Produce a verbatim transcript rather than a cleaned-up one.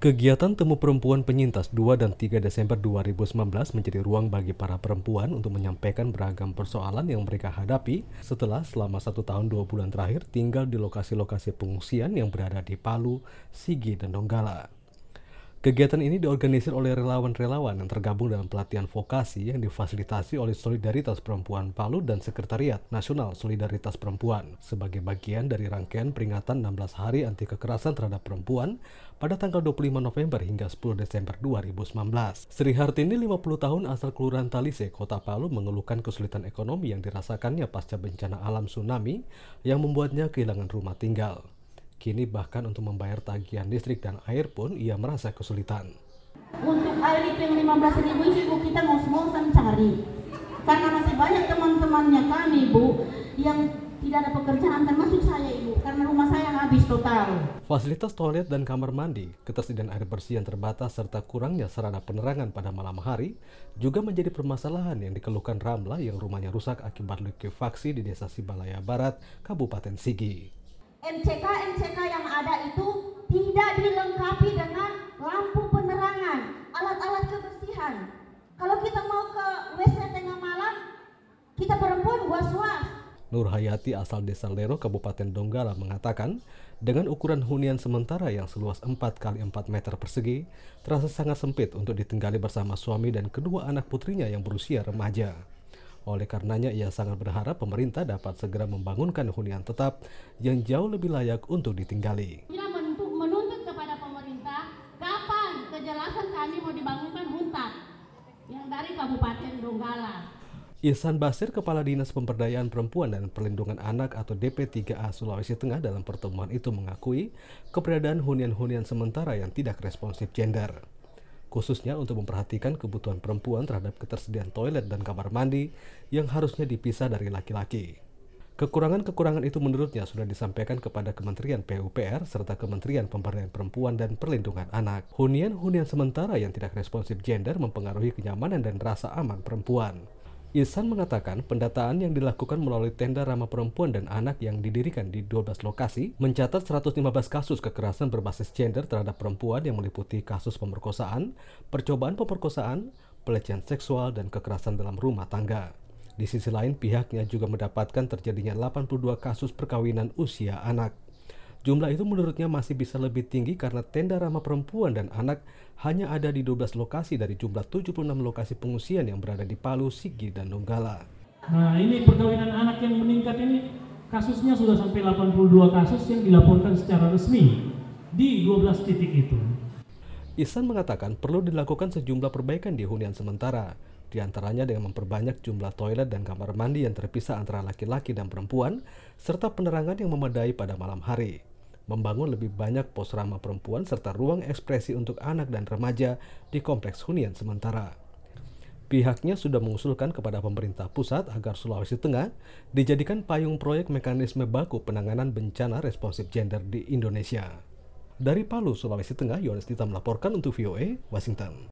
Kegiatan Temu Perempuan Penyintas dua dan tiga Desember dua ribu sembilan belas menjadi ruang bagi para perempuan untuk menyampaikan beragam persoalan yang mereka hadapi setelah selama satu tahun dua bulan terakhir tinggal di lokasi-lokasi pengungsian yang berada di Palu, Sigi, dan Donggala. Kegiatan ini diorganisir oleh relawan-relawan yang tergabung dalam pelatihan vokasi yang difasilitasi oleh Solidaritas Perempuan Palu dan Sekretariat Nasional Solidaritas Perempuan sebagai bagian dari rangkaian peringatan enam belas Hari Anti Kekerasan Terhadap Perempuan pada tanggal dua puluh lima November hingga sepuluh Desember dua ribu sembilan belas. Sri Hartini, lima puluh tahun, asal Kelurahan Talise, Kota Palu, mengeluhkan kesulitan ekonomi yang dirasakannya pasca bencana alam tsunami yang membuatnya kehilangan rumah tinggal. Kini bahkan untuk membayar tagihan listrik dan air pun ia merasa kesulitan. Untuk air itu yang lima belas ribu ibu kita ngos-ngosan cari. Karena masih banyak teman-temannya kami, Bu, yang tidak ada pekerjaan, termasuk saya, Ibu, karena rumah saya habis total. Fasilitas toilet dan kamar mandi, ketersediaan air bersih yang terbatas, serta kurangnya sarana penerangan pada malam hari juga menjadi permasalahan yang dikeluhkan Ramla yang rumahnya rusak akibat likuifaksi di Desa Sibalaya Barat, Kabupaten Sigi. M C K M C K yang ada itu tidak dilengkapi dengan lampu penerangan, alat-alat kebersihan. Kalau kita mau ke W C tengah malam, kita perempuan was-was. Nur Hayati, asal Desa Lero, Kabupaten Donggala, mengatakan dengan ukuran hunian sementara yang seluas empat kali empat meter persegi, terasa sangat sempit untuk ditinggali bersama suami dan kedua anak putrinya yang berusia remaja. Oleh karenanya, ia sangat berharap pemerintah dapat segera membangunkan hunian tetap yang jauh lebih layak untuk ditinggali. Kita menuntut kepada pemerintah, kapan kejelasan kami mau dibangunkan hutan yang dari Kabupaten Donggala. Ihsan Basir, Kepala Dinas Pemberdayaan Perempuan dan Perlindungan Anak atau D P tiga A Sulawesi Tengah, dalam pertemuan itu mengakui keberadaan hunian-hunian sementara yang tidak responsif gender, khususnya untuk memperhatikan kebutuhan perempuan terhadap ketersediaan toilet dan kamar mandi yang harusnya dipisah dari laki-laki. Kekurangan-kekurangan itu menurutnya sudah disampaikan kepada Kementerian P U P R serta Kementerian Pemberdayaan Perempuan dan Perlindungan Anak. Hunian-hunian sementara yang tidak responsif gender mempengaruhi kenyamanan dan rasa aman perempuan. Ihsan mengatakan pendataan yang dilakukan melalui tenda ramah perempuan dan anak yang didirikan di dua belas lokasi mencatat seratus lima belas kasus kekerasan berbasis gender terhadap perempuan yang meliputi kasus pemerkosaan, percobaan pemerkosaan, pelecehan seksual, dan kekerasan dalam rumah tangga. Di sisi lain, pihaknya juga mendapatkan terjadinya delapan puluh dua kasus perkawinan usia anak. Jumlah itu menurutnya masih bisa lebih tinggi karena tenda ramah perempuan dan anak hanya ada di dua belas lokasi dari jumlah tujuh puluh enam lokasi pengungsian yang berada di Palu, Sigi, dan Donggala. Nah, ini perkawinan anak yang meningkat ini kasusnya sudah sampai delapan puluh dua kasus yang dilaporkan secara resmi di dua belas titik itu. Ihsan mengatakan perlu dilakukan sejumlah perbaikan di hunian sementara, di antaranya dengan memperbanyak jumlah toilet dan kamar mandi yang terpisah antara laki-laki dan perempuan, serta penerangan yang memadai pada malam hari. Membangun lebih banyak pos ramah perempuan serta ruang ekspresi untuk anak dan remaja di kompleks hunian sementara. Pihaknya sudah mengusulkan kepada pemerintah pusat agar Sulawesi Tengah dijadikan payung proyek mekanisme baku penanganan bencana responsif gender di Indonesia. Dari Palu, Sulawesi Tengah, Yohanes Dita melaporkan untuk V O A, Washington.